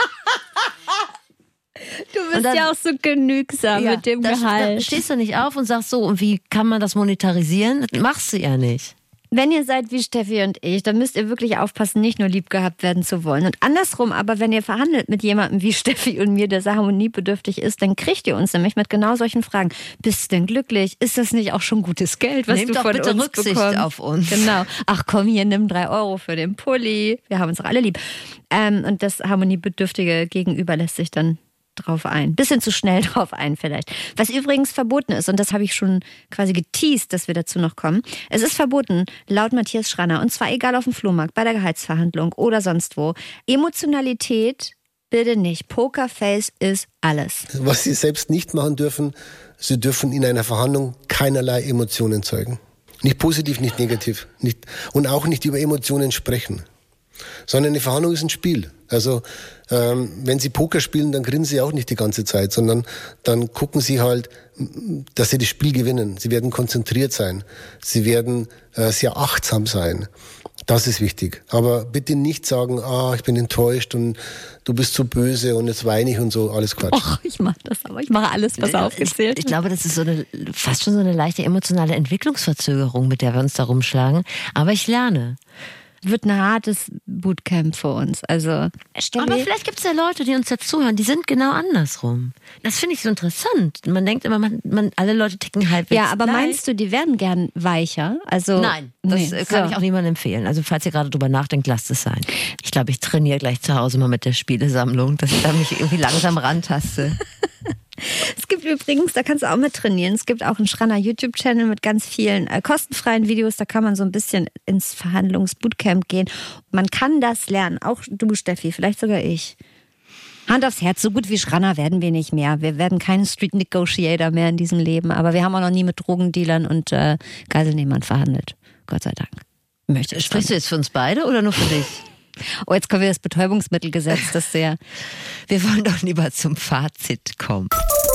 Du bist dann, ja auch so genügsam ja, mit dem da, Gehalt. Da stehst du nicht auf und sagst so, und wie kann man das monetarisieren? Das machst du ja nicht. Wenn ihr seid wie Steffi und ich, dann müsst ihr wirklich aufpassen, nicht nur lieb gehabt werden zu wollen. Und andersrum, aber wenn ihr verhandelt mit jemandem wie Steffi und mir, der sehr harmoniebedürftig ist, dann kriegt ihr uns nämlich mit genau solchen Fragen. Bist du denn glücklich? Ist das nicht auch schon gutes Geld, was Nehmt du doch von bitte uns Rücksicht bekommst? auf uns. Genau. Ach komm, hier, nimm drei Euro für den Pulli. Wir haben uns doch alle lieb. Ähm, und das harmoniebedürftige Gegenüber lässt sich dann drauf ein. Bisschen zu schnell drauf ein vielleicht. Was übrigens verboten ist, und das habe ich schon quasi geteased, dass wir dazu noch kommen. Es ist verboten, laut Matthias Schranner, und zwar egal auf dem Flohmarkt, bei der Gehaltsverhandlung oder sonst wo. Emotionalität bitte nicht. Pokerface ist alles. Was Sie selbst nicht machen dürfen, Sie dürfen in einer Verhandlung keinerlei Emotionen zeigen. Nicht positiv, nicht negativ. Nicht, und auch nicht über Emotionen sprechen. Sondern eine Verhandlung ist ein Spiel. Also ähm, wenn Sie Poker spielen, dann grinsen Sie auch nicht die ganze Zeit, sondern dann gucken Sie halt, dass Sie das Spiel gewinnen. Sie werden konzentriert sein. Sie werden äh, sehr achtsam sein. Das ist wichtig. Aber bitte nicht sagen, ah, ich bin enttäuscht und du bist so böse und jetzt weine ich und so, alles Quatsch. Och, ich mache das aber. Ich mache alles, was aufgezählt. Ich, ich glaube, das ist so eine, fast schon so eine leichte emotionale Entwicklungsverzögerung, mit der wir uns da rumschlagen. Aber ich lerne. Wird ein hartes Bootcamp für uns. Also, Steffi, aber vielleicht gibt es ja Leute, die uns jetzt zuhören, die sind genau andersrum. Das finde ich so interessant. Man denkt immer, man, man, alle Leute ticken halbwegs ja, aber gleich. Meinst du, die werden gern weicher? Also, Nein, das nee, kann so. ich auch niemandem empfehlen. Also falls ihr gerade drüber nachdenkt, lasst es sein. Ich glaube, ich trainiere gleich zu Hause mal mit der Spielesammlung, dass ich da mich irgendwie langsam rantaste. Es gibt übrigens, da kannst du auch mit trainieren. Es gibt auch einen Schranner YouTube-Channel mit ganz vielen äh, kostenfreien Videos. Da kann man so ein bisschen ins Verhandlungsbootcamp gehen. Man kann das lernen. Auch du, Steffi, vielleicht sogar ich. Hand aufs Herz, so gut wie Schranner werden wir nicht mehr. Wir werden keine Street Negotiator mehr in diesem Leben. Aber wir haben auch noch nie mit Drogendealern und äh, Geiselnehmern verhandelt. Gott sei Dank. Möchte Sprichst du jetzt für uns beide oder nur für dich? Oh, jetzt kommen wir das Betäubungsmittelgesetz, das sehr. Wir wollen doch lieber zum Fazit kommen.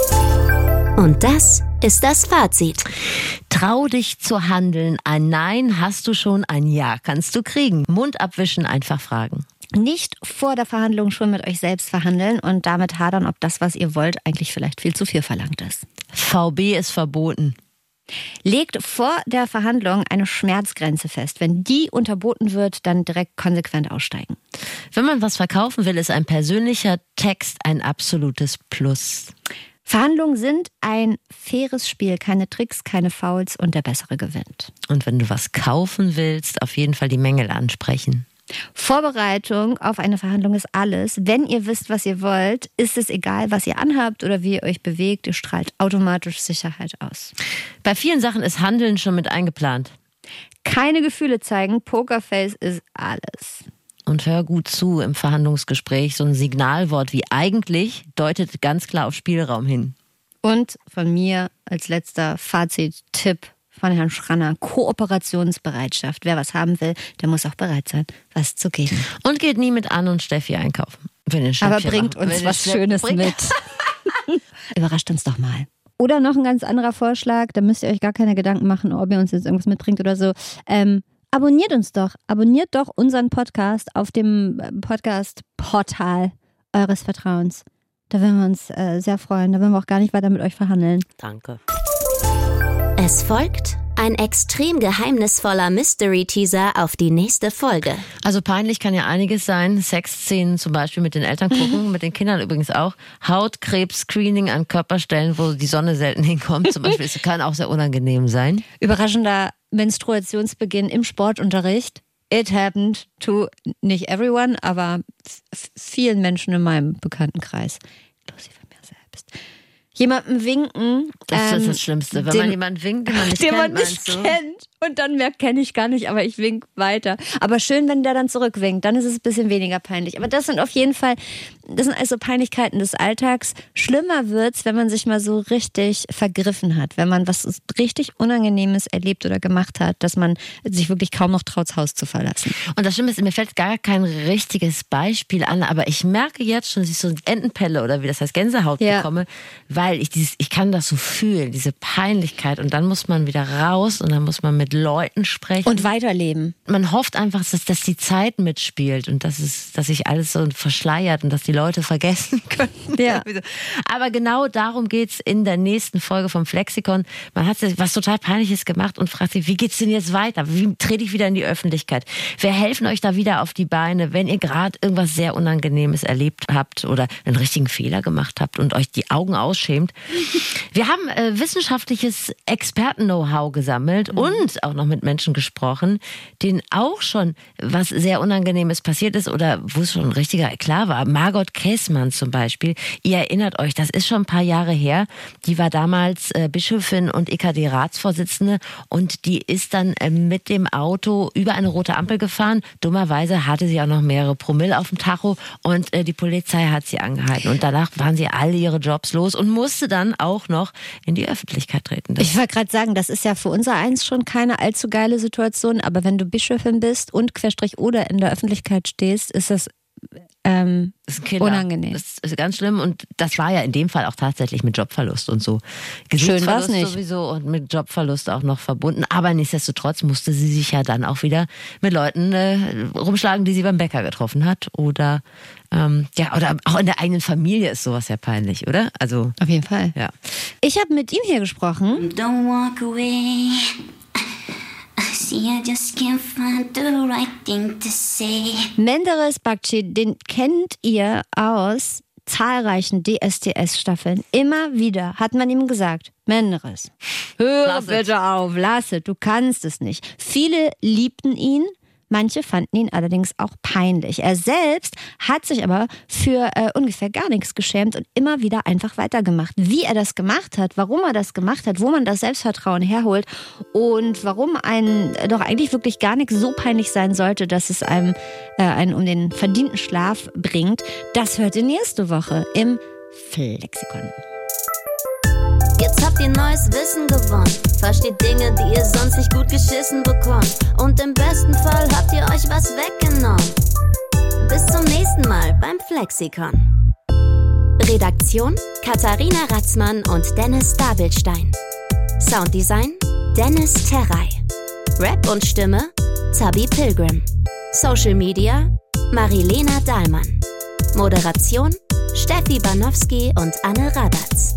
Und das ist das Fazit. Trau dich zu handeln. Ein Nein hast du schon, ein Ja kannst du kriegen. Mund abwischen, einfach fragen. Nicht vor der Verhandlung schon mit euch selbst verhandeln und damit hadern, ob das, was ihr wollt, eigentlich vielleicht viel zu viel verlangt ist. V B ist verboten. Legt vor der Verhandlung eine Schmerzgrenze fest. Wenn die unterboten wird, dann direkt konsequent aussteigen. Wenn man was verkaufen will, ist ein persönlicher Text ein absolutes Plus. Verhandlungen sind ein faires Spiel, keine Tricks, keine Fouls und der Bessere gewinnt. Und wenn du was kaufen willst, auf jeden Fall die Mängel ansprechen. Vorbereitung auf eine Verhandlung ist alles. Wenn ihr wisst, was ihr wollt, ist es egal, was ihr anhabt oder wie ihr euch bewegt. Ihr strahlt automatisch Sicherheit aus. Bei vielen Sachen ist Handeln schon mit eingeplant. Keine Gefühle zeigen, Pokerface ist alles. Und hör gut zu im Verhandlungsgespräch. So ein Signalwort wie eigentlich deutet ganz klar auf Spielraum hin. Und von mir als letzter Fazit-Tipp von Herrn Schranner: Kooperationsbereitschaft. Wer was haben will, der muss auch bereit sein, was zu geben. Und geht nie mit Anne und Steffi einkaufen. Wenn ihr Aber bringt machen. uns Wenn was ihr Schönes bringt. mit. Überrascht uns doch mal. Oder noch ein ganz anderer Vorschlag, da müsst ihr euch gar keine Gedanken machen, ob ihr uns jetzt irgendwas mitbringt oder so. Ähm, abonniert uns doch. Abonniert doch unseren Podcast auf dem Podcast-Portal eures Vertrauens. Da würden wir uns äh, sehr freuen. Da würden wir auch gar nicht weiter mit euch verhandeln. Danke. Es folgt ein extrem geheimnisvoller Mystery-Teaser auf die nächste Folge. Also peinlich kann ja einiges sein. Sexszenen zum Beispiel mit den Eltern gucken, mit den Kindern übrigens auch. Hautkrebs-Screening an Körperstellen, wo die Sonne selten hinkommt zum Beispiel. Das kann auch sehr unangenehm sein. Überraschender Menstruationsbeginn im Sportunterricht. It happened to nicht everyone, aber f- vielen Menschen in meinem Bekanntenkreis. Inklusive mir selbst. Jemandem winken. Das ähm, ist das Schlimmste. Wenn dem, man jemanden winkt, den man nicht den kennt, man nicht meinst du? kennt. Und dann merkt, kenne ich gar nicht, aber ich wink weiter. Aber schön, wenn der dann zurückwinkt, dann ist es ein bisschen weniger peinlich. Aber das sind auf jeden Fall, das sind also Peinlichkeiten des Alltags. Schlimmer wird's, wenn man sich mal so richtig vergriffen hat, wenn man was richtig Unangenehmes erlebt oder gemacht hat, dass man sich wirklich kaum noch traut, das Haus zu verlassen. Und das Schlimme ist, mir fällt gar kein richtiges Beispiel an, aber ich merke jetzt schon, dass ich so Entenpelle oder wie das heißt, Gänsehaut Ja. bekomme, weil ich dieses, ich kann das so fühlen, diese Peinlichkeit, und dann muss man wieder raus und dann muss man mit Leuten sprechen. Und weiterleben. Man hofft einfach, dass, dass die Zeit mitspielt und dass, es, dass sich alles so verschleiert und dass die Leute vergessen können. Ja. Aber genau darum geht's in der nächsten Folge vom Flexikon. Man hat was total Peinliches gemacht und fragt sich, wie geht's denn jetzt weiter? Wie trete ich wieder in die Öffentlichkeit? Wir helfen euch da wieder auf die Beine, wenn ihr gerade irgendwas sehr Unangenehmes erlebt habt oder einen richtigen Fehler gemacht habt und euch die Augen ausschämt. Wir haben äh, wissenschaftliches Experten-Know-how gesammelt mhm. und auch noch mit Menschen gesprochen, denen auch schon was sehr Unangenehmes passiert ist oder wo es schon ein richtiger Eklat war. Margot Käßmann zum Beispiel, ihr erinnert euch, das ist schon ein paar Jahre her, die war damals äh, Bischöfin und E K D-Ratsvorsitzende und die ist dann äh, mit dem Auto über eine rote Ampel gefahren. Dummerweise hatte sie auch noch mehrere Promille auf dem Tacho und äh, die Polizei hat sie angehalten und danach waren sie alle ihre Jobs los und musste dann auch noch in die Öffentlichkeit treten. Das ich wollte gerade sagen, das ist ja für unser Eins schon keine allzu geile Situation, aber wenn du Bischöfin bist und Querstrich oder in der Öffentlichkeit stehst, ist das ähm, Das ist ein Killer. unangenehm. Das ist ganz schlimm und das war ja in dem Fall auch tatsächlich mit Jobverlust und so. Schön war's nicht. Sowieso und mit Jobverlust auch noch verbunden. Aber nichtsdestotrotz musste sie sich ja dann auch wieder mit Leuten äh, rumschlagen, die sie beim Bäcker getroffen hat oder ähm, ja oder auch in der eigenen Familie ist sowas ja peinlich, oder? Also auf jeden Fall. Ja. Ich habe mit ihm hier gesprochen. Don't walk away. See, I just can't find the right thing to say. Menderes Bakci, den kennt ihr aus zahlreichen D S D S-Staffeln. Immer wieder hat man ihm gesagt, Menderes, hör Lass bitte es. auf, lass es, du kannst es nicht. Viele liebten ihn, Manche fanden ihn allerdings auch peinlich. Er selbst hat sich aber für äh, ungefähr gar nichts geschämt und immer wieder einfach weitergemacht. Wie er das gemacht hat, warum er das gemacht hat, wo man das Selbstvertrauen herholt und warum einem doch eigentlich wirklich gar nichts so peinlich sein sollte, dass es einem äh, einen um den verdienten Schlaf bringt, das hört ihr nächste Woche im Flexikon. Jetzt habt ihr neues Wissen gewonnen. Versteht Dinge, die ihr sonst nicht gut geschissen bekommt. Und im besten Fall habt ihr euch was weggenommen. Bis zum nächsten Mal beim Flexikon. Redaktion: Katharina Ratzmann und Dennis Dabelstein. Sounddesign: Dennis Terrey. Rap und Stimme: Zabi Pilgrim. Social Media: Marilena Dahlmann. Moderation: Steffi Banowski und Anne Radatz.